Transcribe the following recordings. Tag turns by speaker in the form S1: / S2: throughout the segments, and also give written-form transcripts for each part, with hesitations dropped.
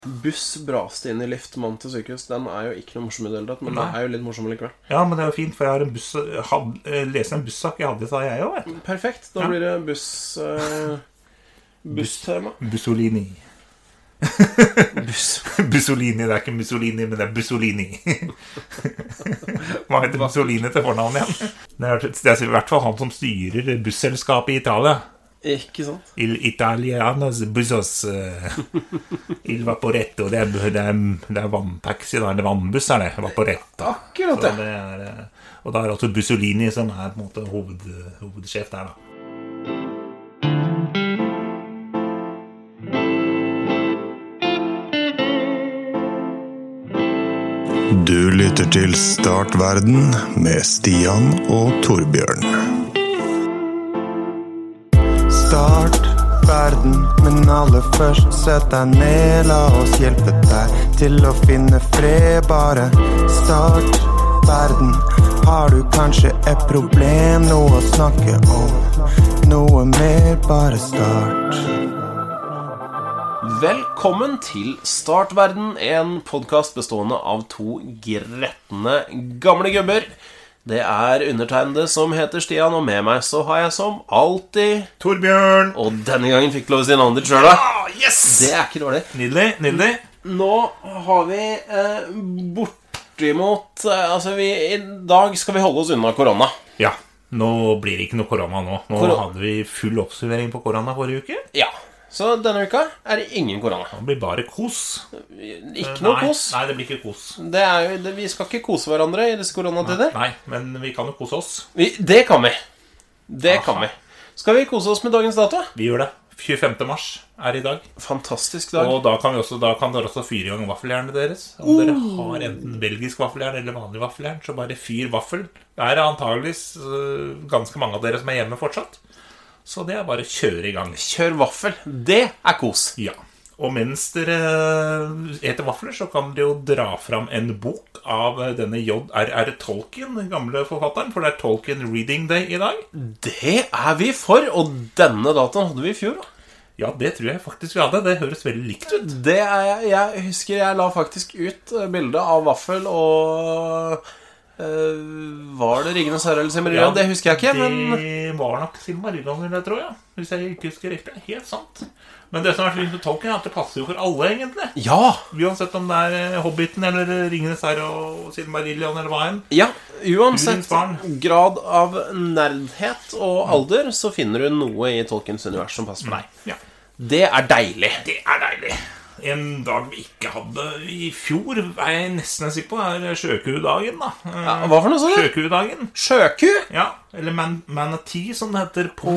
S1: Buss braste inn I lift, mann til sykehus. Den jo ikke noe morsom I det hele tatt, men
S2: Nei.
S1: den jo litt morsom likevel.
S2: Ja, men det jo fint, for jeg har en buss, lest en bussak jeg hadde, sa jeg jo, vet du.
S1: Perfekt, da blir det busstema.
S2: Bussolini. Bussolini, det ikke Mussolini, men det Bussolini. Hva heter Mussolini til fornavn igjen? Det I hvert fall han som styrer busselskapet I Italia.
S1: Ikke sant?
S2: Il italianos bussos Il Vaporetto. Det vanntaxi, eller vannbuss det Vaporetto.
S1: Akkurat det.
S2: Og da det Bussolini som på en måte hovedsjef der da.
S3: Du lytter til Startverden med Stian og Torbjørn. Start verden, men aller først sett deg ned. La oss hjelpe deg til å finne fred. Bare start verden. Har du kanskje et problem, noe å snakke om? Noe mer, bare start.
S1: Velkommen til Startverden, en podcast bestående av to gretne gamle gubber. Det undertegnede som heter Stian, og med meg så har jeg som alltid
S2: Torbjørn!
S1: Og denne gangen fikk lov å si en andre selv da.
S2: Yes!
S1: Det ikke dårlig.
S2: Nydelig.
S1: Nå har vi bortimot, I dag skal vi holde oss unna korona.
S2: Ja, nå blir det ikke noe korona nå. Nå hadde vi full oppsummering på korona forrige uke.
S1: Ja, så denne uka det ingen korona.
S2: Det blir bare kos.
S1: Ikke noe kos.
S2: Nei, det blir ikke kos.
S1: Vi skal ikke kose hverandre I disse koronatider.
S2: Nei, men vi kan jo kose oss.
S1: Det kan vi. Kan vi. Skal vi kose oss med dagens dato?
S2: Vi gjør det. 25. mars I dag.
S1: Fantastisk dag.
S2: Og da kan dere også fyre I gang vaffeljernet deres. Om dere har enten belgisk vaffeljern eller vanlig vaffeljern, så bare fyr vaffel. Det antageligvis ganske mange av dere som hjemme fortsatt. Så det bare å kjøre I gang.
S1: Kjør vaffel, det kos.
S2: Ja, og mens dere eter vafler, så kan dere jo dra fram en bok av denne J.R.R. Tolkien, den gamle forfatteren, for det Tolkien Reading Day I dag.
S1: Det vi for, og denne datoen hadde vi I fjor da.
S2: Ja, det tror jeg faktisk vi hadde. Det høres veldig likt ut.
S1: Det jeg husker jeg la faktisk ut bildet av vaffel og... var det Ringenes Herre eller Silmarillion? Det husker jeg ikke, men...
S2: Det var nok Silmarillion, det tror jeg. Hvis jeg ikke husker riktig. Helt sant. Men det som så fint med Tolkien at det passer jo for alle, egentlig.
S1: Ja!
S2: Uansett om det Hobbiten eller Ringenes Herre og Silmarillion eller hva enn.
S1: Ja, uansett grad av nerdhet og alder, så finner du noe I Tolkiens univers som passer for deg.
S2: Ja.
S1: Det deilig.
S2: Det deilig. En dag vi ikke hadde I fjor, jeg nesten sikker på, Sjøkudagen da.
S1: Ja, hva for noe sånn?
S2: Sjøkudagen.
S1: Sjøku?
S2: Ja, eller manatee som det heter på...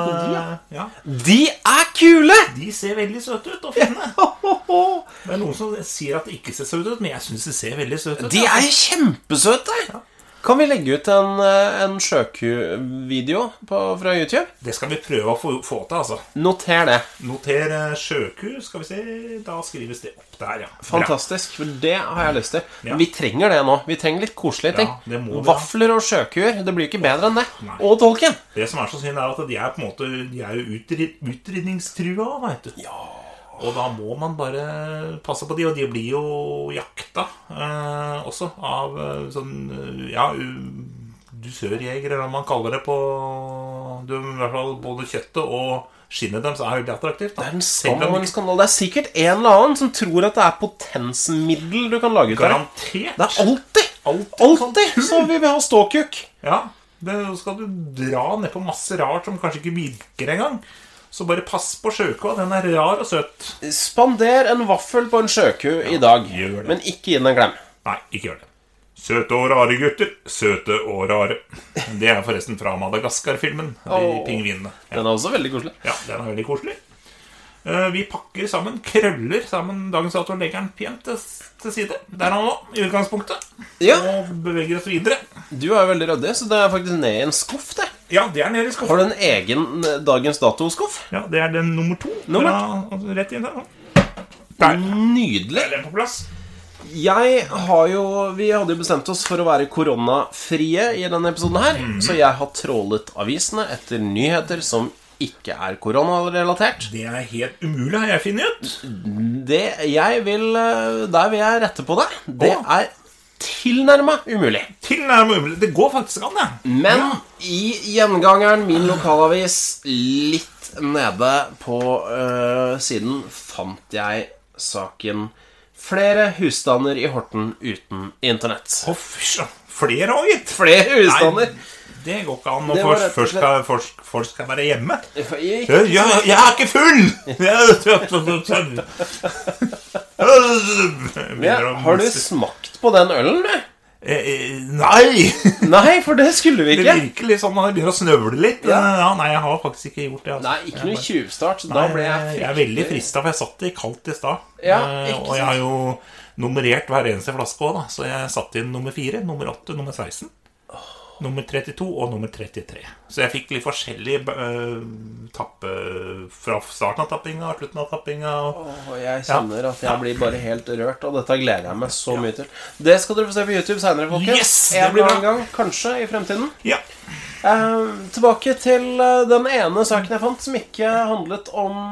S2: ja.
S1: De kule!
S2: De ser veldig søte ut å finne. Det noen som sier at det ikke ser søte ut, men jeg synes det ser veldig søte ut.
S1: De kjempesøte! Ja. Kan vi legge ut en sjøku-video fra YouTube?
S2: Det skal vi prøve å få til, altså.
S1: Noter det.
S2: Noter sjøku, skal vi se. Da skrives det opp der, ja.
S1: Fantastisk, for det har jeg lyst til.
S2: Ja.
S1: Vi trenger det nå. Vi trenger litt koselige ting.
S2: Ja, det må vi.
S1: Vafler og sjøkuer, det blir ikke bedre enn det.
S2: Nei.
S1: Og Tolkien.
S2: Det som så synd at de på en måte, de jo utrydningstrua, vet du.
S1: Ja.
S2: Og da må man bare passe på de, og de blir jo jakta også av sånn, ja, dusørjegere, eller hva man kaller det på, I hvert fall både kjøttet og skinnet dem, så veldig attraktivt. Da.
S1: Det en skandal. Det sikkert en eller annen som tror at det potensmiddel du kan lage ut av.
S2: Garantert.
S1: Det alltid så vi vil ha ståkuk.
S2: Ja, det skal du dra ned på masse rart som kanskje ikke virker engang. Så bare pass på sjøku, den rar og søt.
S1: Spander en vaffel på en sjøku I dag, men ikke gi den en klem.
S2: Nei, ikke gjør det. Søte og rare gutter, søte og rare. Det forresten fra Madagaskar-filmen, de pingvinene. Ja.
S1: Den også veldig koselig.
S2: Ja, den veldig koselig. Vi pakker sammen, krøller sammen dagens dato og legger den pent til side. Der nå, I utgangspunktet.
S1: Ja.
S2: Og beveger oss videre.
S1: Du jo veldig røddig, så det faktisk ned I en skuff, det.
S2: Ja, det nede I skuffen.
S1: Har du en egen dagens dato-skuff?
S2: Ja, det den nummer 2. Rett inn der.
S1: Nydelig.
S2: Er den på plass?
S1: Vi hadde jo bestemt oss for å være koronafrie I denne episoden her, så jeg har trålet avisene etter nyheter som ikke er koronarelatert.
S2: Det er helt umulig, har jeg funnet ut.
S1: Der vil jeg rette på deg. Det er tilnærmet umulig.
S2: Tilnærmet umulig. Det går faktisk an, ja.
S1: Men i gjengangeren, min lokalavis, litt nede på siden, fant jeg saken flere husstander i Horten uten internett.
S2: Fysj, flere også, gitt.
S1: Flere husstander.
S2: Nei, det går ikke an når folk skal være hjemme. Jeg er ikke full!
S1: Har du smakt på den ølen, du?
S2: Nei!
S1: Nei, for det skulle vi ikke.
S2: Det virker litt sånn, det begynner å snøvle litt. Nei, jeg har faktisk ikke gjort det.
S1: Nei, ikke noe tjuvstart. Da ble
S2: jeg er veldig fristet, for jeg satt det kaldt i stad. Og jeg har jo nummerert hver eneste flaske også, da. Så jeg satt inn nummer 4, nummer 8, nummer 16, nummer 32 og nummer 33. Så jeg fikk litt forskjellig tappe fra starten av tappinga og slutten av tappinga.
S1: Jeg kjenner at jeg blir bare helt rørt, og dette gleder jeg meg så mye til. Det skal dere få se på YouTube senere, folkens.
S2: Yes, det blir bra.
S1: En gang, kanskje i fremtiden.
S2: Ja.
S1: Tilbake til den ene saken jeg fant, som ikke handlet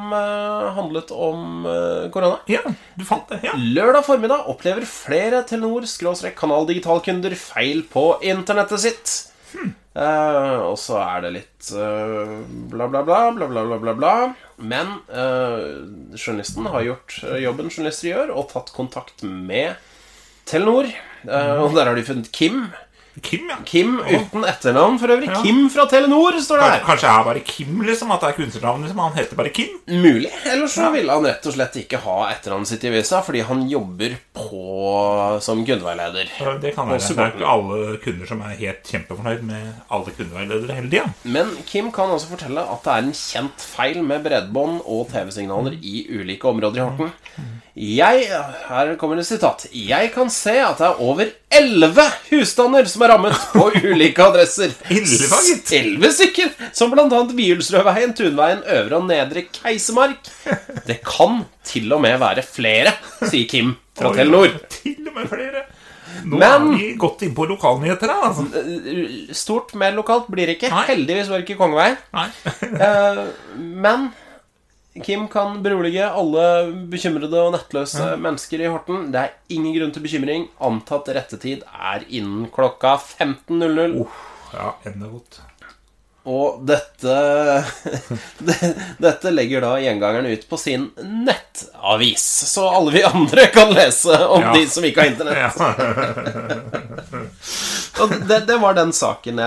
S1: om korona.
S2: Ja, du fant det, ja.
S1: Lørdag formiddag opplever flere Telenor/kanaldigitalkunder feil på internettet sitt. Og så er det litt bla bla bla bla bla bla bla bla. Men journalisten har gjort jobben journalister gjør, og tatt kontakt med Telenor. Og der har de funnet Kim.
S2: Kim, ja.
S1: Kim uten etternavn for øvrig. Ja. Kim fra Telenor står det her.
S2: Kanskje jeg er bare Kim, liksom. At det er kunstnernavn, liksom. Han heter bare Kim.
S1: Mulig. Eller så ville han rett og slett ikke ha etternavnet sitt i visa, fordi han jobber som kundeveileder.
S2: Det kan være. Det er ikke alle kunder som er helt kjempefornøyd med alle kundeveiledere hele tiden.
S1: Men Kim kan også fortelle at det er en kjent feil med bredbånd og TV-signaler i ulike områder i Horten. Her kommer det sitat. Jeg kan se at det er over 11 husstander som er rammet på ulike adresser. 11 stykker, som blant annet Viulsrødveien, Tunveien, Øvre og Nedre Keisermark. Det kan til og med være flere, sier Kim fra Telenor.
S2: Til og med flere. Nå har vi gått inn på lokalnyheter da, altså.
S1: Stort mer lokalt blir det ikke. Nei. Heldigvis var det ikke Kongeveien.
S2: Nei.
S1: Men Kim kan berolige alle bekymrede og nettløse mennesker i Horten. Det er ingen grunn til bekymring. Antatt rettetid er innen klokka 15:00.
S2: Ja, enda godt.
S1: Og dette legger da gjengangeren ut på sin nettavis, så alle vi andre kan lese om de som ikke har internett. Og det var den saken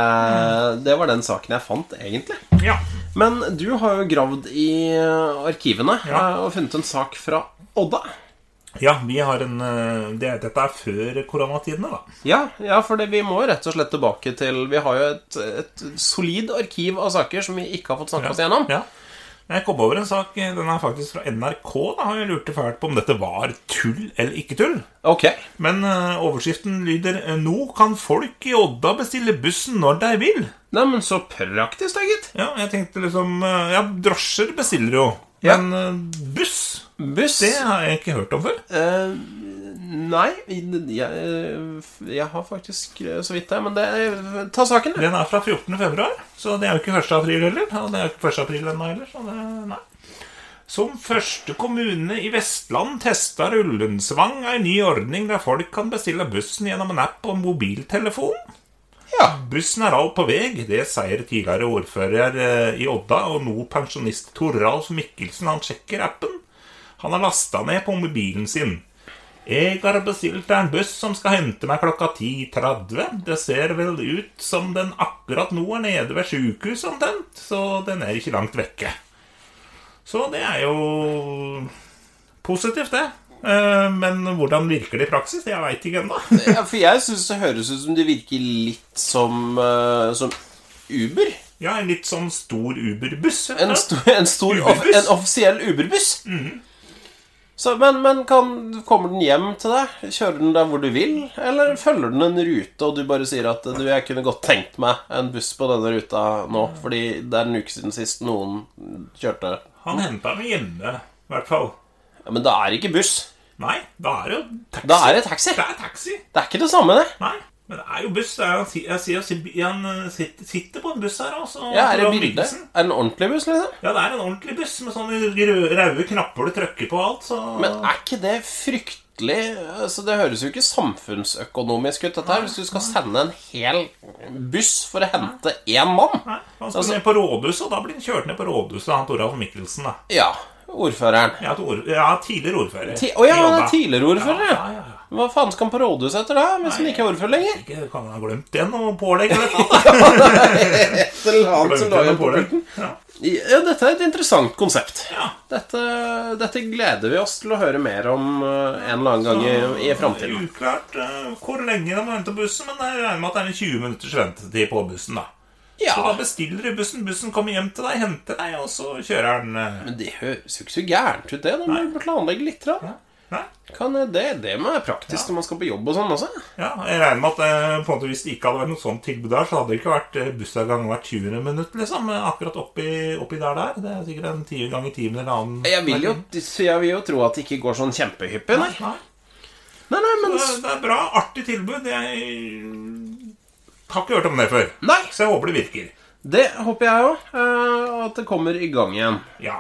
S1: jeg fant, egentlig.
S2: Ja.
S1: Men du har jo gravd i arkivene og funnet en sak fra Odda.
S2: Ja, vi har dette er før koronatidene da.
S1: Ja, for vi må rett og slett tilbake til. Vi har jo et solid arkiv av saker som vi ikke har fått snakket oss gjennom.
S2: Ja. Jeg kom over en sak, den er faktisk fra NRK da. Jeg lurte fælt på om dette var tull eller ikke tull.
S1: Ok.
S2: Men overskriften lyder: nå kan folk i Odda bestille bussen når de vil.
S1: Nei, men så praktisk, da, gitt.
S2: Ja, jeg tenkte liksom, drosjer bestiller jo. Men buss, det har jeg ikke hørt om før.
S1: Nei, jeg har faktisk så vidt det. Men ta saken.
S2: Den er fra 14. februar, så det er jo ikke 1. april heller. Og det er jo ikke 1. april ennå heller, så nei. Som første kommune i Vestland testet Ullensvang en ny ordning der folk kan bestille bussen gjennom en app og mobiltelefon. Ja, bussen er alt på veg, det sier tidligere ordfører i Odda, og nå pensjonist Toralf Mikkelsen. Han sjekker appen. Han har lastet ned på mobilen sin. Jeg har bestilt en buss som skal hente meg klokka 10:30. Det ser vel ut som den akkurat nå er nede ved sykehuset omtrent, så den er ikke langt vekke. Så det er jo positivt, det. Men hvordan virker det i praksis? Jeg vet ikke ennå.
S1: Ja, for jeg synes det høres ut som det virker litt som Uber.
S2: Ja, en litt sånn stor Uber-buss.
S1: En offisiell Uber-buss. Så, men kommer den hjem til deg? Kjører den der hvor du vil? Eller følger den en rute, og du bare sier at jeg kunne godt tenkt meg en buss på denne ruta nå, fordi det er en uke siden sist noen kjørte?
S2: Han hentet meg hjemme, i hvert fall.
S1: Ja, men det er ikke buss.
S2: Nei, da er det jo taxi.
S1: Da er det taxi.
S2: Det er taxi.
S1: Det er ikke det samme, det.
S2: Nei. Men det jo buss. Jeg sier han sitter på en buss her også.
S1: Ja, det bildet? Det en ordentlig buss, liksom?
S2: Ja, det en ordentlig buss med sånne røde knapper du trykker på alt. Så...
S1: Men ikke det fryktelig? Altså, det høres jo ikke samfunnsøkonomisk ut dette her. Hvis du skal sende en hel buss for å hente én mann.
S2: Nei, han skal ned på rådhuset, og da blir han kjørt ned på rådhuset, han Toralf Mikkelsen, da.
S1: Ja, ordføreren.
S2: Ja, tidligere ordfører.
S1: Tidligere ordfører, ja. Hva faen skal han på rådhuset etter da, hvis han ikke ordfører lenger?
S2: Ikke kan han ha glemt det noe pålegg eller noe.
S1: Et eller annet som la igjen på pulten. Ja, dette et interessant konsept.
S2: Ja.
S1: Dette gleder vi oss til å høre mer om en eller annen gang i fremtiden.
S2: Det uklart hvor lenge de må vente bussen, men jeg regner med at det en 20 minutters ventetid på bussen, da. Ja. Så da bestiller du bussen kommer hjem til deg, henter deg, og så kjører den.
S1: Men det høres jo ikke så gærent ut det, da må du planlegge litt da. Det må være praktisk når man skal på jobb og sånn også. Ja,
S2: jeg regner med at på en måte, hvis det ikke hadde vært noe sånt tilbud der, så hadde det ikke vært bussavgang hvert 20 minutter, liksom, akkurat oppi der. Det sikkert en 10 ganger 10 eller annen.
S1: Jeg vil jo tro at det ikke går sånn kjempehyppig, nei. Nei, men...
S2: Det bra, artig tilbud. Jeg har ikke hørt om det før.
S1: Nei.
S2: Så jeg håper det virker.
S1: Det håper jeg også, at det kommer i gang igjen.
S2: Ja.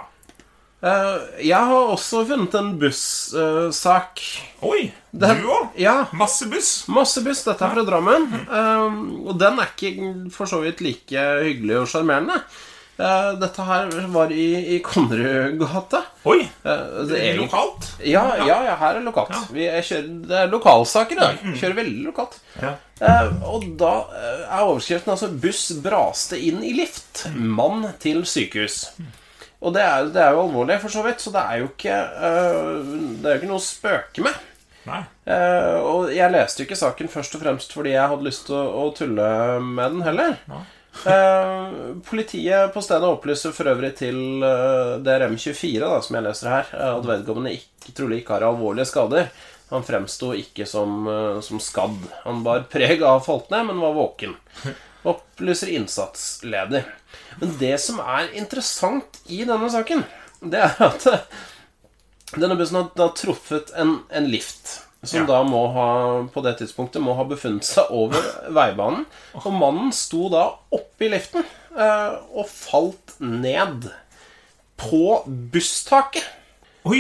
S1: Jeg har også funnet en busssak.
S2: Oi, du også?
S1: Ja.
S2: Masse buss.
S1: Dette fra Drammen. Og den ikke for så vidt like hyggelig og charmerende. Dette her var i Konnerudgata.
S2: Oi, det lokalt?
S1: Ja, her lokalt. Det lokalsaker i dag. Kjører veldig lokalt.
S2: Ja.
S1: Og da overskriften altså buss braste inn i lift. Mann til sykehus. Og det jo alvorlig for så vidt, så det jo ikke noe å spøke med.
S2: Nei.
S1: Og jeg leste jo ikke saken først og fremst fordi jeg hadde lyst til å tulle med den heller. Politiet på stedet opplyser for øvrig til DRM24 da, som jeg leser her, at vedkommende trolig ikke har alvorlige skader. Han fremstod ikke som skadd. Han bar preg av falt ned, men var våken. Opplyser innsatsleder. Men det som interessant i denne saken, det at denne bussen har truffet en lift, som da må ha, på det tidspunktet, må ha befunnet seg over veibanen. Og mannen sto da oppe i liften og falt ned på busstaket.
S2: Oi!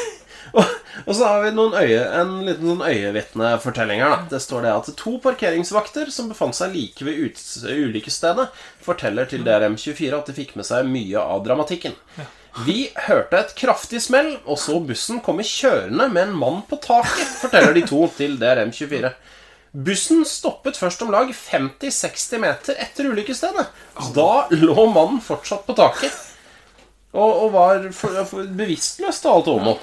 S1: Og så har vi en liten sånn øyevittnefortelling her da. Det står det at 2 parkeringsvakter som befant seg like ved ulykkesstedet forteller til DRM24 at de fikk med seg mye av dramatikken. Vi hørte et kraftig smell, og så bussen komme kjørende med en mann på taket, forteller de 2 til DRM24. Bussen stoppet først om lag 50-60 meter etter ulykkesstedet. Da lå mannen fortsatt på taket, og var bevisstløs til alt homo.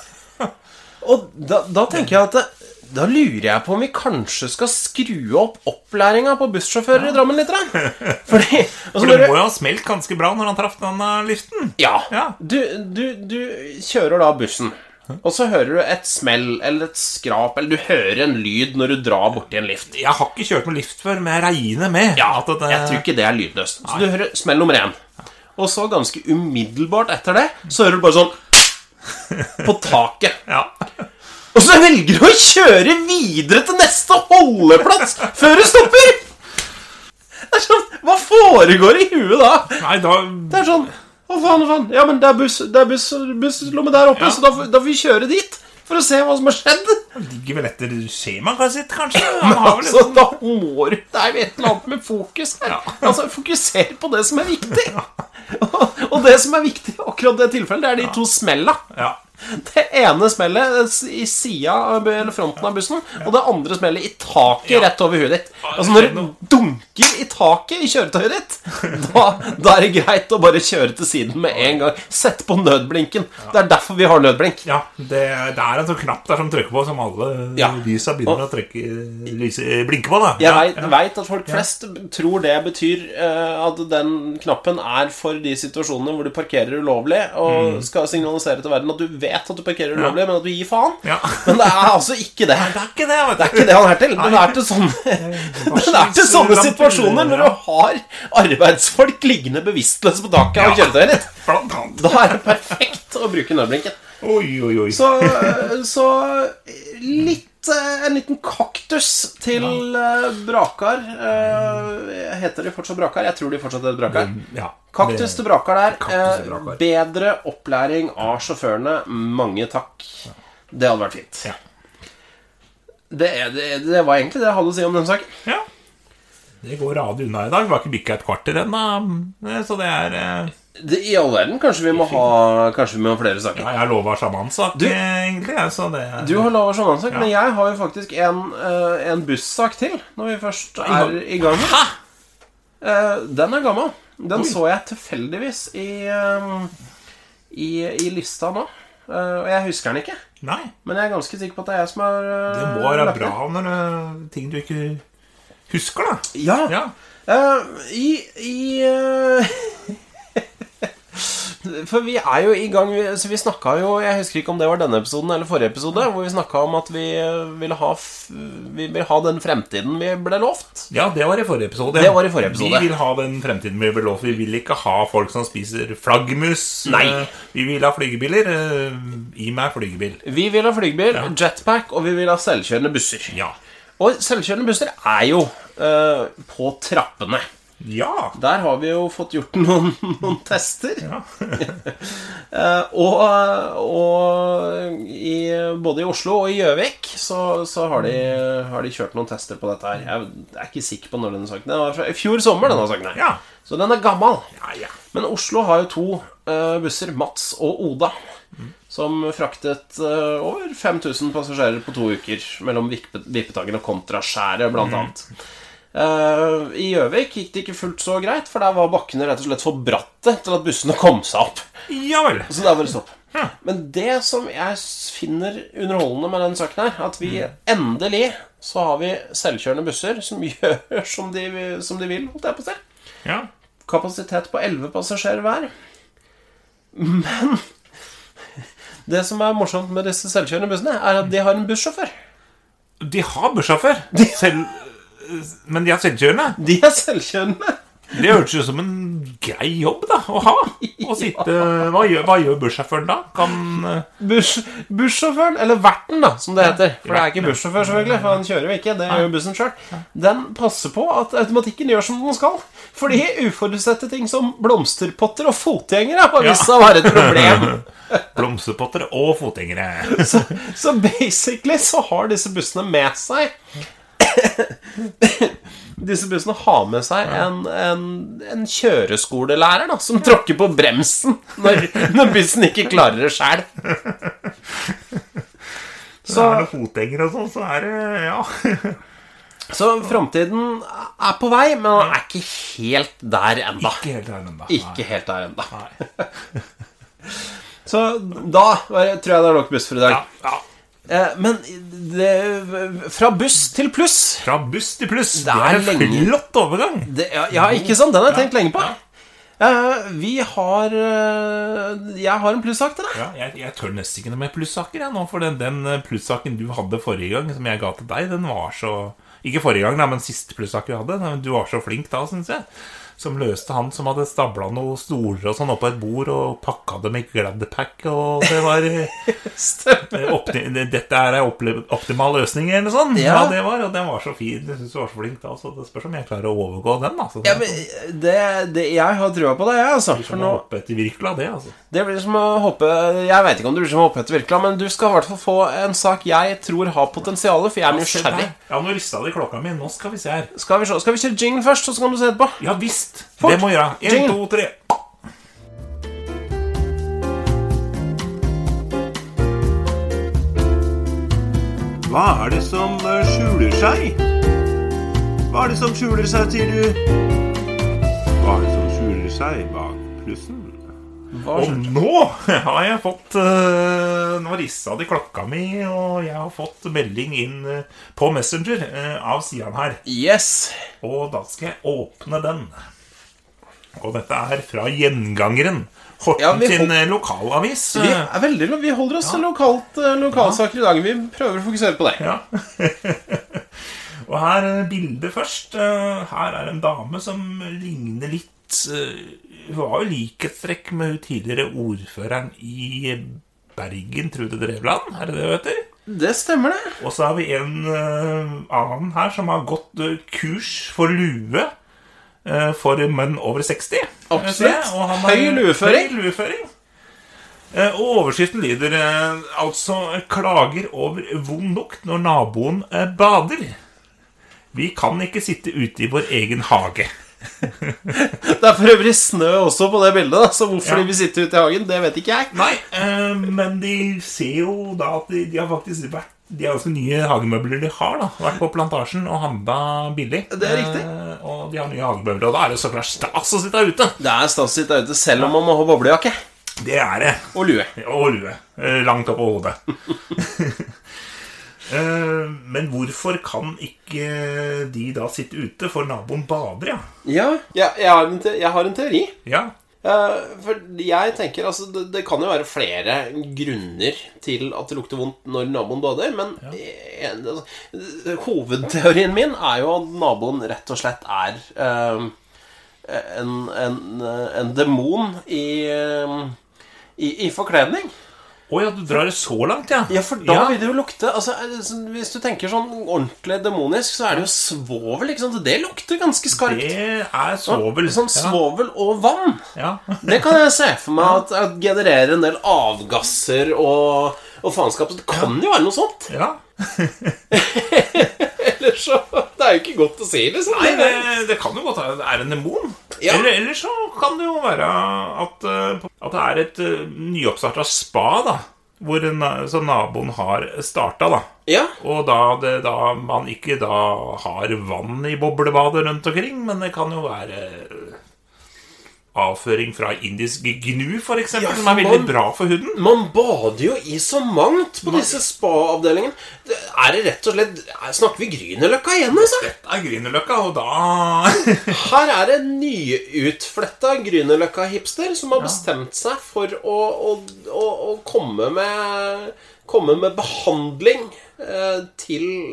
S1: Og da tenker jeg at da lurer jeg på om vi kanskje skal skru opp opplæringen på bussjåfører i Drammen litt. Fordi,
S2: for det må jo ha smelt ganske bra når han traff denne liften.
S1: Ja. Du kjører da bussen, og så hører du et smell eller et skrap, eller du hører en lyd når du drar bort i en lift.
S2: Jeg har ikke kjørt med lift før, men jeg regner med
S1: at det... Jeg tror ikke det lydløst. Så du hører smell nummer 1. Og så ganske umiddelbart etter det, så hører du bare sånn på taket.
S2: Ja.
S1: Og så velger du å kjøre videre til neste holdeplass før du stopper. Det sånn, hva foregår i huet da?
S2: Nei, da...
S1: Det sånn, hva faen? Ja, men det busslomme der oppe, så da får vi kjøre dit for å se hva som har skjedd.
S2: Det ligger vel etter skjemaet sitt, kanskje?
S1: Men altså, da må du... Det jo et eller annet med fokus her. Altså, fokuser på det som viktig. Og det som viktig akkurat det tilfellet, det de 2 smellene.
S2: Ja.
S1: Det ene smellet i siden eller fronten av bussen, og det andre smellet i taket rett over huet ditt. Altså når du dunker i taket i kjøretøyet ditt, da det greit å bare kjøre til siden med en gang. Sett på nødblinken. Det derfor vi har nødblink.
S2: Ja, det en sånn knapp der som trykker på, som alle lysa begynner å blinke på da.
S1: Jeg vet at folk flest tror det betyr at den knappen for de situasjonene hvor du parkerer ulovlig og skal signalisere til verden at du vet at du parkerer ulovlig, men at du gir faen. Men det altså ikke det.
S2: Det ikke det, vet du.
S1: Det ikke det han til. Det til sånne situasjoner når du har arbeidsfolk liggende bevisstløse på taket av kjøretøyet ditt. Da det perfekt å bruke nødblinken.
S2: Oi.
S1: Så litt en liten kaktus til Brakar. Heter de fortsatt Brakar? Jeg tror de fortsatt heter Brakar.
S2: Ja,
S1: Kaktus til Brakar der.
S2: Kaktus til Brakar.
S1: Bedre opplæring av sjåførene. Mange takk. Det hadde vært fint.
S2: Ja.
S1: Det var egentlig det jeg hadde å si om den saken.
S2: Ja. Det går radig unna i dag. Det var ikke bykket et kvarter ennå. Så det er...
S1: I all verden, kanskje vi må ha flere saker.
S2: Ja, jeg lover sjamansak, egentlig. Så det er...
S1: Du har lovet sjamansak, men jeg har jo faktisk en bussak til, når vi først er i gang. Den er gammel. Den så jeg tilfeldigvis i lista nå. Og jeg husker den ikke.
S2: Nei.
S1: Men jeg er ganske sikker på at det er jeg som har
S2: det må være bra når det er ting du ikke husker, da.
S1: Ja. For vi er jo i gang. Så vi snakket jo, jeg husker ikke om det var denne episoden eller forrige episode, hvor vi snakket om at vi vil ha den fremtiden vi ble lovt.
S2: Ja, det var i forrige episode. Vi vil ha den fremtiden vi ble lovt. Vi vil ikke ha folk som spiser flaggermus.
S1: Nei.
S2: Vi vil ha flygebiler. Gi meg flygebil.
S1: Vi vil ha flygebil, jetpack, og vi vil ha selvkjørende busser.
S2: Ja. Og
S1: selvkjørende busser er jo på trappene.
S2: Ja.
S1: Der har vi jo fått gjort noen tester.
S2: Ja.
S1: Både i Oslo og i Gjøvik så har de kjørt noen tester på dette her. Jeg er ikke sikker på når denne saken. Den var fra i fjor sommer, denne saken her.
S2: Ja.
S1: Så den er gammel.
S2: Ja.
S1: Men Oslo har jo 2 busser, Mats og Oda, som fraktet over 5000 passasjerer på 2 uker mellom Vippetangen og Kontraskjæret, blant annet. I Gjøvik gikk det ikke fullt så greit, for der var bakkene rett og slett for bratte til at bussene kom seg opp.
S2: Ja vel.
S1: Så der var det stopp.
S2: Ja.
S1: Men det som jeg finner underholdende med den saken her, at vi endelig så har vi selvkjørende busser som gjør som de vil, holdt jeg på å si.
S2: Ja.
S1: Kapasitet på 11 passasjerer hver. Men det som er morsomt med disse selvkjørende bussene, er at de har en bussjåfør.
S2: De har bussjåfør? Men de er selvkjørende?
S1: De er selvkjørende.
S2: Det hørtes jo som en grei jobb da, å ha. Å sitte... Hva gjør bussjåføren da?
S1: Bussjåføren, eller verten da, som det heter. For det er ikke bussjåfør selvfølgelig, for han kjører jo ikke. Det gjør bussen selv. Den passer på at automatikken gjør som den skal. Fordi uforutsette ting som blomsterpotter og fotgjengere har vist seg å være et problem.
S2: Blomsterpotter og fotgjengere.
S1: Så basically så har disse bussene med seg disse bussene har med seg en kjøreskolelærer da, som tråkker på bremsen når bussen ikke klarer det selv.
S2: Så er det fotgjengere og sånn, så er det, ja.
S1: Så fremtiden er på vei, men den er ikke helt der enda.
S2: Ikke helt der enda.
S1: Nei. Så da tror jeg det er nok buss for i dag.
S2: Ja.
S1: Men fra buss til pluss.
S2: Fra buss til pluss. Det er en flott overgang.
S1: Ja, ikke sant? Den har jeg tenkt lenge på. Jeg har en plussak til deg.
S2: Ja, jeg tør nesten ikke noe med plussaker nå, for den plussaken du hadde forrige gang, som jeg ga til deg, den var så... Ikke forrige gang, men siste plussak vi hadde. Du var så flink da, synes jeg. Som løste han som hadde stablet noen stoler og sånn opp på et bord og pakket det med Gladpack, og det var dette er optimal løsning eller noe sånt. Ja, det var, og den var så fin. Jeg synes du var så flink da, så det spørs om jeg klarer å overgå den da.
S1: Ja, men jeg har trua på det, jeg, altså.
S2: Det blir som å hoppe etter Virkla, det, altså.
S1: Det blir som å hoppe, jeg vet ikke om det blir som å hoppe etter Virkla, men du skal i hvert fall få en sak jeg tror har potensiale, for jeg er nysgjerrig.
S2: Ja, nå ristet det i klokka mi, nå skal vi se her.
S1: Skal vi kjøre jingle først, så kan du se det på?
S2: Ja, visst. Det må gjøre. 1, 2, 3.
S4: Hva er det som skjuler seg? Hva er det som skjuler seg, sier du? Hva er det som skjuler seg bak plussen?
S2: Og nå har jeg fått nå ristet det i klokka mi, og jeg har fått melding inn på Messenger av Sian her.
S1: Yes.
S2: Og da skal jeg åpne den. Og dette er fra Gjengangeren, Horten sin lokalavis.
S1: Vi holder oss til lokalsaker i dag. Vi prøver å fokusere på det.
S2: Ja. Og her er bildet først. Her er en dame som ligner litt... Hun var jo likhetstrekk med hun tidligere ordføreren i Bergen, Trude Drevland. Er det det du heter?
S1: Det stemmer det.
S2: Og så har vi en annen her som har gått kurs for lue for menn over 60.
S1: Absolutt.
S2: Og han
S1: Høy lueføring.
S2: Høy lueføring. Og overskriften lyder altså klager over vond lukt når naboen bader. Vi kan ikke sitte ute i vår egen hage.
S1: Det er for øvrig snø også på det bildet da. Så hvorfor de vil sitte ute i hagen, det vet ikke jeg.
S2: Nei, men de ser jo da at de har faktisk vært. De har også nye hagemøbler de har da. Vært på plantasjen og handlet billig.
S1: Det er riktig.
S2: Og de har nye hagemøbler, og da er det så klart stas å sitte der ute.
S1: Det er stas å sitte der ute, selv om man må ha boblejakke.
S2: Det er det.
S1: Og lue.
S2: Og lue. Langt opp på hodet. Men hvorfor kan ikke de da sitte ute, for naboen bader, ja?
S1: Ja, jeg har en teori.
S2: Ja.
S1: For jeg tenker, altså, det kan jo være flere grunner til at det lukter vondt når naboen bader, men hovedteorien min er jo at naboen rett og slett er en demon i forkledning.
S2: Ja, du drar det så langt, ja.
S1: Ja, for da vil det jo lukte, altså, hvis du tenker sånn ordentlig demonisk, så er det jo svovel, ikke sant? Det lukter ganske skarpt.
S2: Det er svovel.
S1: Sånn svovel og vann.
S2: Ja.
S1: Det kan jeg se for meg at genererer en del avgasser og faenskap. Det kan jo være noe sånt.
S2: Ja.
S1: Eller så, det er jo ikke godt å si, liksom.
S2: Nei, det kan jo godt være det er en demon. Ja. Eller så kan det jo være at det er et nyoppstartet spa da, hvor så naboen har startet da.
S1: Ja. Og
S2: da man ikke da har vann i boblebadet rundt omkring, men det kan jo være avføring fra indisk gnu for eksempel, som er veldig bra for huden. Man
S1: bader jo i så mangt på disse spa-avdelingene. Er det rett og slett, snakker vi Grünerløkka igjen, altså?
S2: Dette er Grünerløkka, og da
S1: her er det nyutfletta Grünerløkka-hipster som har bestemt seg for å komme med behandling til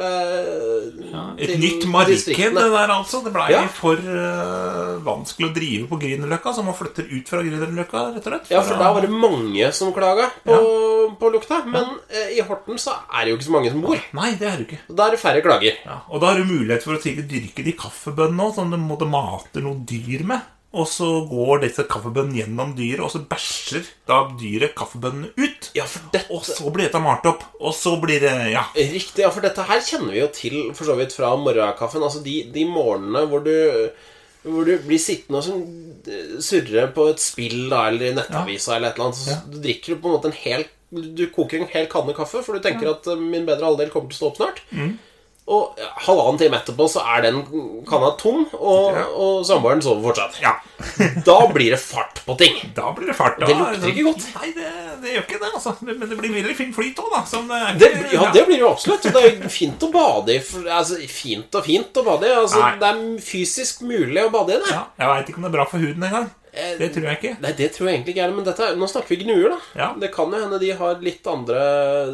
S2: et nytt marked det der altså. Det ble for vanskelig å drive på Grünerløkka, så man flytter ut fra Grünerløkka rett og slett.
S1: Ja, for der var det mange som klaget på lukta. Men i Horten så er det jo ikke så mange som bor.
S2: Nei, det er det ikke.
S1: Da er det færre klager.
S2: Og da har du mulighet for å dyrke de kaffebønnene også, som du måtte mate noen dyr med. Og så går disse kaffebønnene gjennom dyret, og så bæsjer da dyret kaffebønnene ut. Ja, og så blir dette malt opp, og så blir det,
S1: Riktig, for dette her kjenner vi jo til for så vidt fra morgenkaffen. Altså de morgenene hvor du blir sittende og surre på et spill da, eller i nettavisa eller et eller annet, så du drikker på en måte du koker en hel kanne kaffe, for du tenker at min bedre halvdel kommer til å stå opp snart. Og halvannen time etterpå så er den kanna tom, og samboeren sover fortsatt. Da blir det fart på ting.
S2: Da blir det fart, da.
S1: Det lukter ikke godt.
S2: Nei, det gjør ikke det, altså. Men det blir veldig fin flyt også, da.
S1: Det blir jo absolutt. Det er fint å bade i. Altså, fint å bade i. Altså, det er fysisk mulig å bade i det.
S2: Jeg vet ikke om det er bra for huden en gang. Det tror jeg ikke.
S1: Nei, det tror jeg egentlig ikke er. Nå snakker vi gnuer da. Det kan jo hende de har litt andre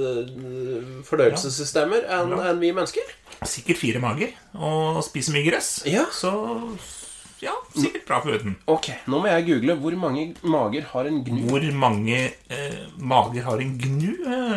S1: fordøyelsessystemer enn vi mennesker.
S2: Sikkert 4 mager og spiser mye gress. Så sikkert bra for huden.
S1: Ok, nå må jeg google hvor mange mager har en gnu.
S2: Hvor mange mager har en gnu?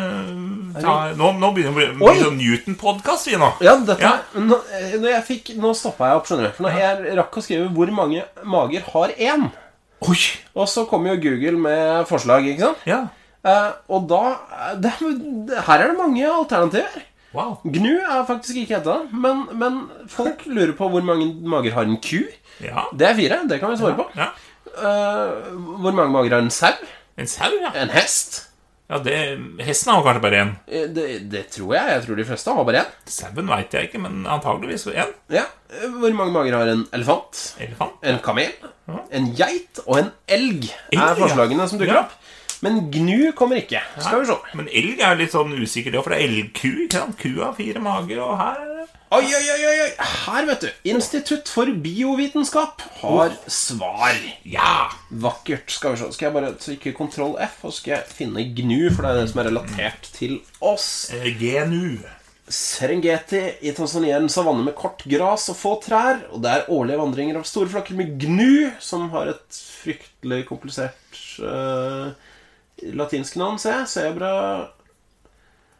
S2: Nå begynner det å bli sånn Newton-podcast vi nå.
S1: Ja, nå stoppet jeg opp, skjønner du. For når jeg rakk å skrive hvor mange mager har en. Og så kommer jo Google med forslag, ikke sant? Og da her er det mange alternativer. Gnu er faktisk ikke etter, men folk lurer på hvor mange mager har en ku. Det er 4, det kan vi svare på. Hvor mange mager har en sau?
S2: En sau,
S1: En hest?
S2: Hesten har kanskje bare 1.
S1: Det tror jeg. Jeg tror de fleste har bare 1.
S2: Sauen vet jeg ikke, men antageligvis 1.
S1: Hvor mange mager har en elefant? En kamel? En geit og en elg er forslagene som dukker opp. Men gnu kommer ikke. Skal vi se.
S2: Men elg er litt sånn usikker, for det er elgku, ikke sant? Ku har 4 mager, og her er det...
S1: Oi. Her, vet du. Institutt for biovitenskap har svar. Vakkert. Skal vi se. Skal jeg bare trykke Ctrl F, og skal jeg finne gnu, for det er det som er relatert til oss.
S2: GNU.
S1: Serengeti i Tanzania er en savanne med kort gras og få trær, og det er årlige vandringer av store flokker med gnu, som har et fryktelig komplisert latinsk navn, ser jeg. Zebra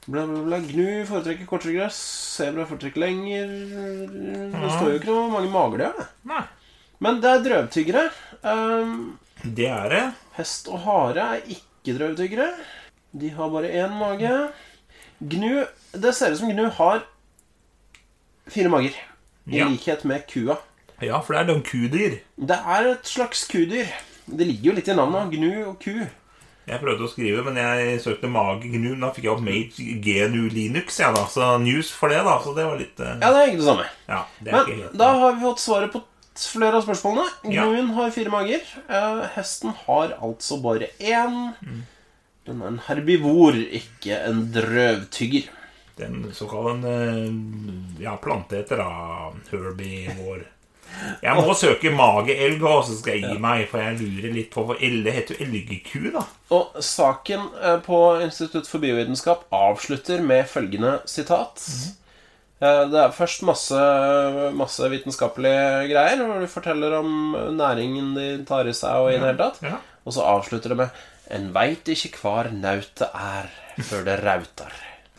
S1: Bla bla bla. Gnu foretrekker kortere gress. Sebra foretrekker lenger. Det står jo ikke noe mange mager det.
S2: Nei.
S1: Men det drøvtyggere.
S2: Det det.
S1: Hest og hare ikke drøvtyggere. De har bare én mage. Gnu, det ser ut som gnu har 4 mager. I likhet med kua.
S2: Ja, for det de kudyr.
S1: Det et slags kudyr. Det ligger jo litt i navnet, gnu og ku.
S2: Jeg prøvde å skrive, men jeg søkte mage gnu. Da fikk jeg opp Mage GNU Linux, ja da. Så news for det da, så det var litt...
S1: Ja, det ikke det samme.
S2: Ja, det
S1: men
S2: ikke helt...
S1: da har vi fått svaret på flere av spørsmålene. Gnuen har 4 mager. Hesten har altså bare 1. Den en herbivor, ikke en drøvtygger.
S2: Den såkalte planteeter da, herbivore. Jeg må søke mageelg, og så skal jeg gi meg, for jeg lurer litt på hva det heter jo elgku da.
S1: Og saken på Institutt for Biovitenskap avslutter med følgende sitat. Det først masse vitenskapelige greier, hvor de forteller om næringen de tar i seg og i det hele tatt. Og så avslutter det med «En vet ikke hvar nautet før det rautar».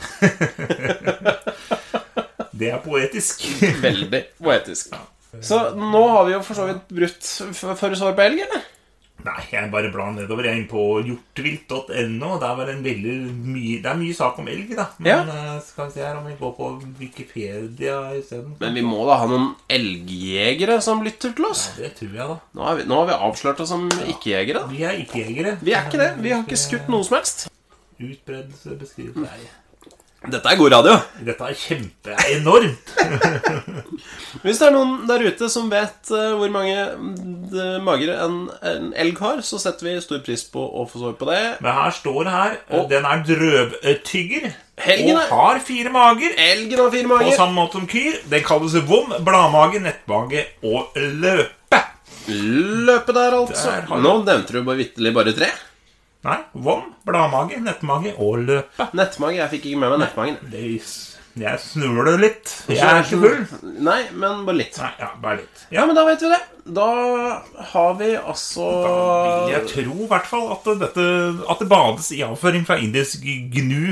S2: Det poetisk.
S1: Veldig poetisk. Så nå har vi jo for så vidt brutt for svar på elg, eller?
S2: Nei, jeg bare blar nedover. Jeg er inne på hjortvilt.no. Der var det mye sak om elg, da. Men skal vi se her om vi går på Wikipedia i stedet.
S1: Men vi må da ha noen elgjegere som lytter til oss.
S2: Ja, det tror jeg da.
S1: Nå har vi avslørt oss som ikke-jegere da.
S2: Vi ikke-jegere.
S1: Vi ikke det. Vi har ikke skutt noe som helst.
S2: Utbredelse beskrivet. Nei.
S1: Dette god radio.
S2: Dette enormt.
S1: Hvis det noen der ute som vet hvor mange mager en elg har, så setter vi stor pris på å få svar på det.
S2: Men her står det her, den drøvtygger,
S1: og
S2: har 4 mager.
S1: Elgen har 4 mager.
S2: På samme måte som kyr. Den kalles vom, bladmage, nettmage og løpe.
S1: Løpe der altså. Nå nevnte du bare 3.
S2: Nei, vom, bladmage, nettmage og løpe.
S1: Nettmage, jeg fikk ikke med meg nettmagen.
S2: Jeg snurrer det litt. Jeg ikke full.
S1: Nei, men bare litt.
S2: Nei, ja, bare litt.
S1: Ja, men da vet vi det. Da har vi altså...
S2: Da vil jeg tro i hvert fall at det bades i avføring fra indisk gnu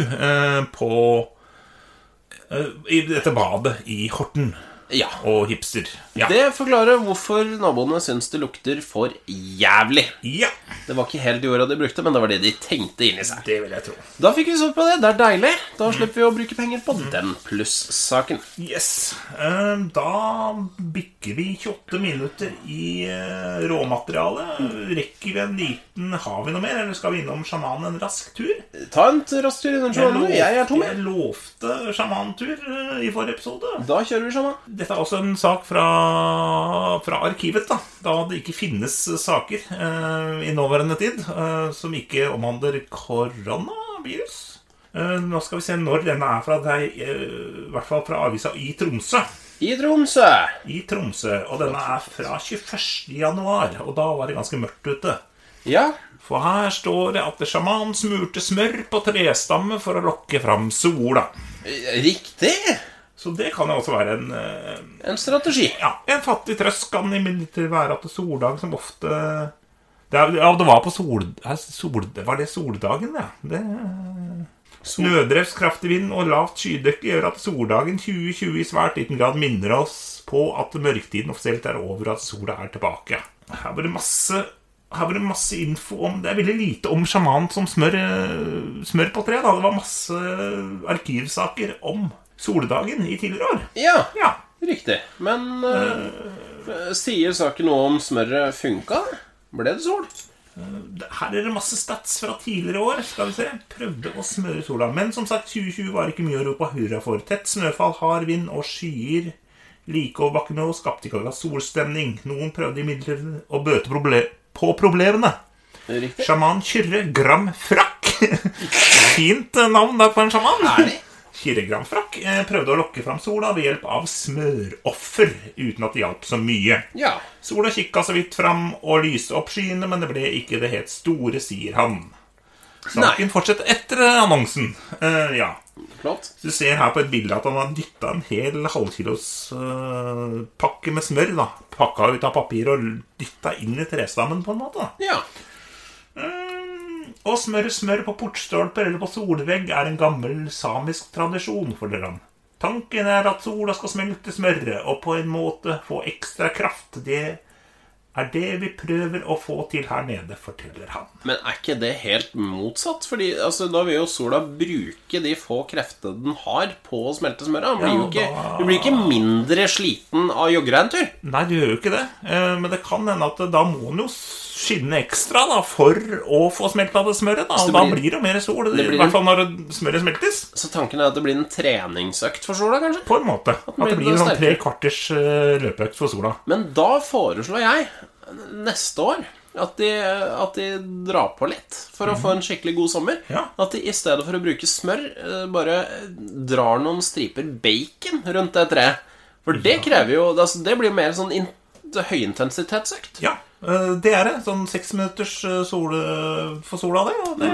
S2: i dette badet i Horten.
S1: Ja.
S2: Og hipster. Ja.
S1: Det forklarer hvorfor naboene synes det lukter for jævlig.
S2: Ja.
S1: Det var ikke helt de ordene de brukte, men det var det de tenkte inn i seg.
S2: Det vil jeg tro.
S1: Da fikk vi svar på det. Det deilig. Da slipper vi å bruke penger på den pluss-saken.
S2: Yes. Da bykker vi 28 minutter i råmateriale. Rekker vi en liten... Har vi noe mer, eller skal vi innom sjamanen en rask tur?
S1: Ta en rask tur innom sjamanen. Jeg tom.
S2: Jeg lovte sjamantur i forrige episode.
S1: Da kjører vi sjaman.
S2: Dette også en sak fra arkivet da det ikke finnes saker i nåværende tid som ikke omhandler koronavirus. Nå skal vi se når denne fra deg, i hvert fall fra avisa i Tromsø.
S1: I Tromsø,
S2: og denne fra 21. januar, og da var det ganske mørkt ute.
S1: Ja.
S2: For her står det at sjaman smurte smør på trestamme for å lokke fram sola.
S1: Riktig.
S2: Så det kan jo også være
S1: en strategi.
S2: Ja, en fattig trøst kan imidlertid være at soldag som ofte... det var på var det soldagen, ja. Snødrevs, kraftig vind og lavt skydekke gjør at soldagen 2020 i svært liten grad minner oss på at mørktiden offisielt over, at sola tilbake. Her var det masse info om... Det veldig lite om sjaman som smør på tre, da. Det var masse arkivsaker om soldagen i tidligere år.
S1: Ja. Riktig. Men sier saken noe om smøret funka? Ble det sol?
S2: Her det masse stats fra tidligere år. Skal vi se. Prøvde å smøre sola. Men som sagt, 2020 var ikke mye å rope hurra for. Tett snøfall, hard vind og skyer like over bakkene og skapte ikke av solstemning. Noen prøvde imidlertid å bøte på problemene.
S1: Riktig.
S2: Sjaman Kyrre Gram Frakk. Fint navn der på en sjaman.
S1: Ærlig.
S2: Kiregramfrakk prøvde å lokke fram sola ved hjelp av smøroffer, uten at det hjalp så mye.
S1: Ja.
S2: Sola kikket så vidt fram og lyste opp skyene, men det ble ikke det helt store, sier han. Saken fortsetter etter annonsen. Ja.
S1: Flott.
S2: Så du ser her på et bilde at han har dyttet en hel halvkilos pakke med smør, da. Pakket ut av papir og dyttet inn i trestammen på en måte.
S1: Ja.
S2: Å smøre smør på portstolper eller på solvegg en gammel samisk tradisjon, forteller han. Tanken at sola skal smelte smøret, og på en måte få ekstra kraft. Det det vi prøver å få til her nede, forteller han.
S1: Men ikke det helt motsatt? Fordi altså, da vil jo sola bruke de få kreftene den har på å smelte smøret. Du blir ikke mindre sliten av å jogge deg en tur.
S2: Nei, du gjør jo ikke det. Men det kan hende at da må den jo skinne ekstra da, for å få smeltet av det smøret. Da, og da blir det mer sol, i hvert fall når smøret smeltes.
S1: Så tanken at det blir en treningsøkt for sola, kanskje?
S2: På en måte. At det blir en sånn 3 kvarters løpeøkt for sola.
S1: Men da foreslår jeg neste år at de drar på litt for å få en skikkelig god sommer.
S2: Ja.
S1: At de i stedet for å bruke smør bare drar noen striper bacon rundt det treet. For det krever jo, altså, det blir mer sånn høyintensitetsøkt.
S2: Ja, det det. Sånn 6 minutters for sola det. Og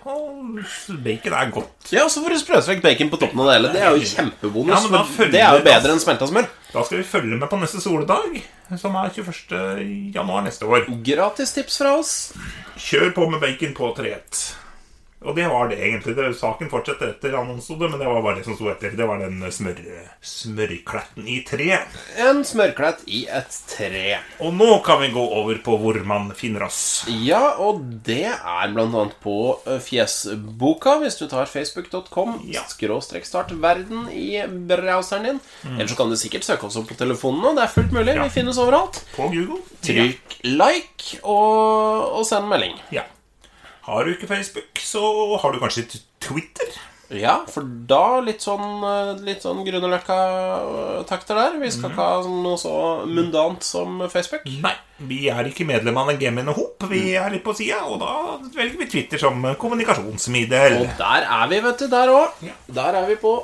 S2: bacon godt.
S1: Ja, så får du sprøsvekt bacon på toppen av det hele. Det jo kjempebonus,
S2: ja,
S1: for det jo bedre enn smelta smør.
S2: Da skal vi følge med på neste soledag, som 21. januar neste år.
S1: Gratis tips fra oss.
S2: Kjør på med bacon på treet. Og det var det egentlig. Saken fortsetter etter annonsodet, men det var bare det som stod etter. Det var den smørkletten i tre.
S1: En smørklett i et tre.
S2: Og nå kan vi gå over på hvor man finner oss.
S1: Ja, og det blant annet på Fjesboka, hvis du tar facebook.com /startverden i browseren din. Ellers så kan du sikkert søke oss opp på telefonen nå. Det fullt mulig, vi finnes overalt.
S2: På Google.
S1: Trykk like og send melding.
S2: Ja. Har du ikke Facebook, så har du kanskje Twitter.
S1: Ja, for da litt sånn Grünerløkka-takter der. Vi skal ikke ha noe så mundant som Facebook.
S2: Nei, vi ikke medlem av en Gemini Hop. Vi litt på siden, og da velger vi Twitter som kommunikasjonsmiddel.
S1: Og der vi, vet du, der også. Ja. Der vi på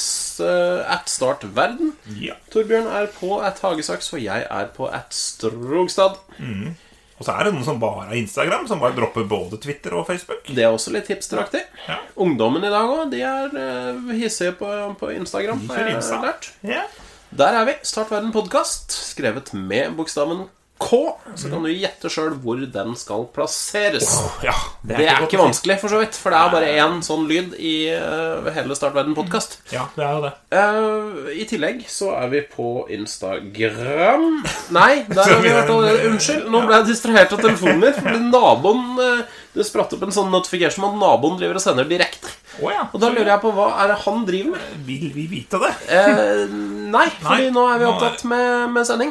S1: @startverden.
S2: Ja.
S1: Torbjørn på @hagesaks, og jeg på @strogstad.
S2: Og så det noen som bare har Instagram, som bare dropper både Twitter og Facebook.
S1: Det også litt hipsteraktig.
S2: Ja.
S1: Ungdommen i dag også, de hissige på Instagram.
S2: Ja.
S1: Der vi, Startverden podcast, skrevet med bokstaven K. Så kan du gjette selv hvor den skal plasseres.
S2: Ja,
S1: det ikke vanskelig for så vidt, for det bare en sånn lyd i hele Startverden podcast.
S2: Ja, det jo det.
S1: I tillegg så vi på Instagram. Nei, der har vi vært allerede. Unnskyld, nå ble jeg distrahert av telefonen min, fordi naboen, det spratt opp en sånn notification om at naboen driver og sender direkte. Og da lurer jeg på, hva det han driver med?
S2: Vil vi vite det?
S1: Nei, fordi nå vi opptatt med sending.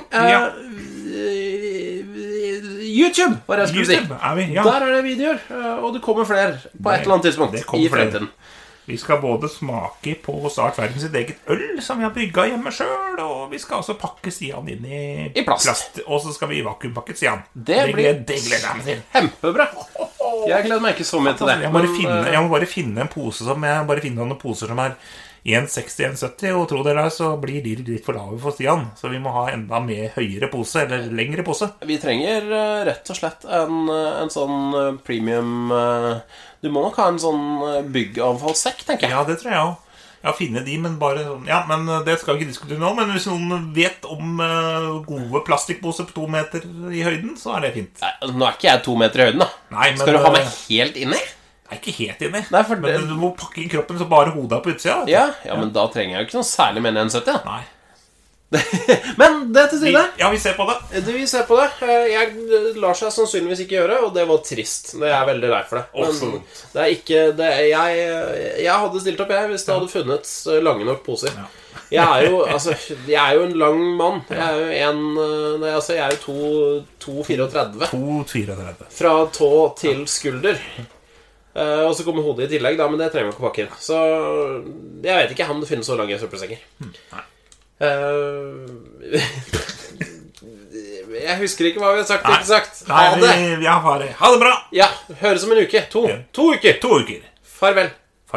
S1: YouTube, var det jeg skulle si.
S2: Ja.
S1: Der det videoer, og det kommer flere på et eller annet tidspunkt i fremtiden.
S2: Vi skal både smake på Startverden sitt eget øl, som vi har brygget hjemme selv, og vi skal også pakke Stian inn i plast. Og så skal vi vakuumpakke Stian. Det gleder jeg meg til.
S1: Kjempebra. Jeg gleder meg ikke så mye til det.
S2: Jeg må bare finne en pose som noen poser som 1,60-1,70, og tro dere så blir de litt for lave for Stian. Så vi må ha enda mer høyere pose, eller lengre pose.
S1: Vi trenger rett og slett en sånn premium. Du må nok ha en sånn byggavfallssekk, tenker jeg.
S2: Ja, det tror jeg også. Ja, finne de, men bare ja, men det skal vi ikke diskutere nå. Men hvis noen vet om gode plastikkposer på 2 meter i høyden, så det fint.
S1: Nå ikke jeg 2 meter i høyden da.
S2: Nei, men,
S1: skal du ha meg helt inni?
S2: Jeg ikke helt inni.
S1: Nei,
S2: men du må pakke inn kroppen så bare hodet på utsida.
S1: Ja, men da trenger jeg jo ikke noe særlig mer enn 1,70.
S2: Nei.
S1: Men det til side.
S2: Vi ser på det.
S1: Vi ser på det. Jeg lar seg sannsynligvis ikke gjøre, og det var trist. Det veldig lei for det. Men det ikke det, jeg hadde stilt opp hvis det hadde funnet lange nok poser. Jeg jo en lang mann. Jeg jo 2,34.
S2: 2,34
S1: fra tå til skulder. Og så kommer hodet i tillegg da, men det trenger man ikke pakke inn. Så jeg vet ikke om det finnes så lange søppelsekker.
S2: Nei.
S1: Jeg husker ikke hva vi har sagt. Ikke sagt.
S2: Ha det. Ha det bra.
S1: Ja, høres om en uke. 2 uker.
S2: 2 uker.
S1: Farvel.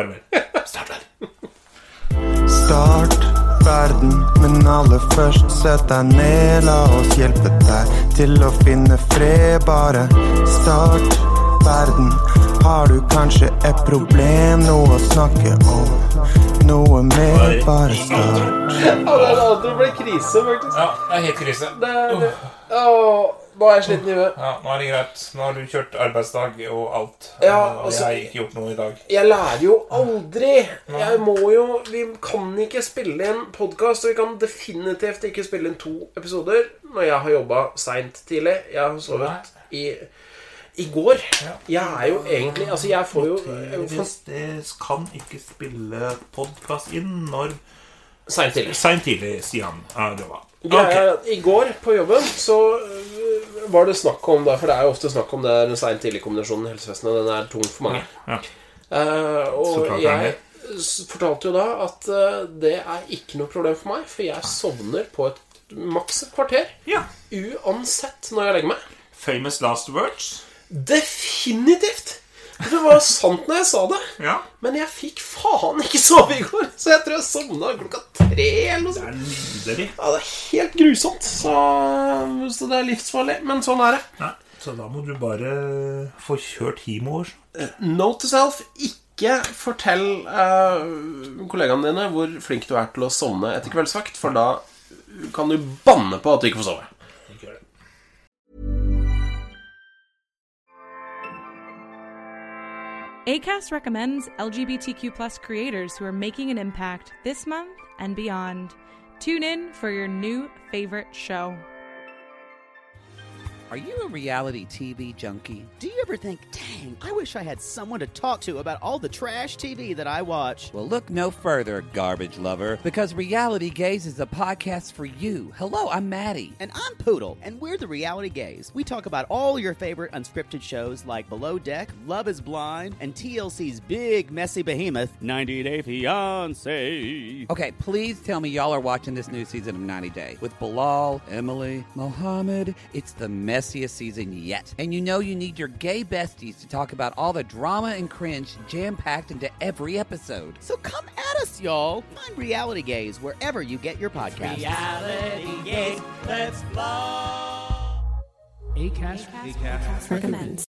S3: Startverden, men aller først sett deg ned. La oss hjelpe deg til å finne fred. Bare startverden. Har du kanskje et problem, noe å snakke om? Noe mer, bare start.
S1: Det alltid ble krise, faktisk.
S2: Ja, det helt krise.
S1: Nå er jeg sliten i huet.
S2: Ja, nå er det greit. Nå har du kjørt arbeidsdag og alt.
S1: Ja,
S2: og jeg har ikke gjort noe i dag.
S1: Jeg lærer jo aldri. Vi kan ikke spille inn podcast, og vi kan definitivt ikke spille inn 2 episoder når jeg har jobbet sent tidlig. Jeg har sovet i går. Jeg er jo egentlig, altså jeg får jo...
S2: Det kan ikke spille podcast inn når...
S1: Sent tidlig,
S2: Stian. Ja, det var.
S1: I går på jobben så var det snakk om det, for det er jo ofte snakk om det den sent tidlig kombinasjonen i helsevesenet, den er tung for mange. Og jeg fortalte jo da at det er ikke noe problem for meg, for jeg sovner på et maks et kvarter, uansett når jeg legger meg.
S2: Famous last words?
S1: Definitivt! Det var sant når jeg sa det. Men jeg fikk faen ikke sove i går, så jeg tror jeg sovnet klokka 3 eller noe sånt.
S2: Det er nydelig.
S1: Ja, det er helt grusomt, så det er livsfarlig, men sånn er det.
S2: Så da må du bare få kjørt himover.
S1: Note to self, ikke fortell kollegaene dine hvor flink du er til å sovne etter kveldsvakt, for da kan du banne på at du ikke får sove.
S5: Acast recommends LGBTQ+ creators who are making an impact this month and beyond. Tune in for your new favorite show.
S6: Are you a reality TV junkie? Do you ever think, dang, I wish I had someone to talk to about all the trash TV that I watch?
S7: Well, look no further, garbage lover, because Reality Gaze is a podcast for you. Hello, I'm Maddie.
S6: And I'm Poodle, and we're the Reality Gaze. We talk about all your favorite unscripted shows like Below Deck, Love is Blind, and TLC's big, messy behemoth, 90 Day Fiancé.
S7: Okay, please tell me y'all are watching this new season of 90 Day with Bilal, Emily, Mohammed. It's the messiest season yet. And you know you need your gay besties to talk about all the drama and cringe jam-packed into every episode.
S6: So come at us, y'all. Find Reality Gaze wherever you get your podcasts.
S8: Reality Gaze, let's blow.
S9: Acast recommends.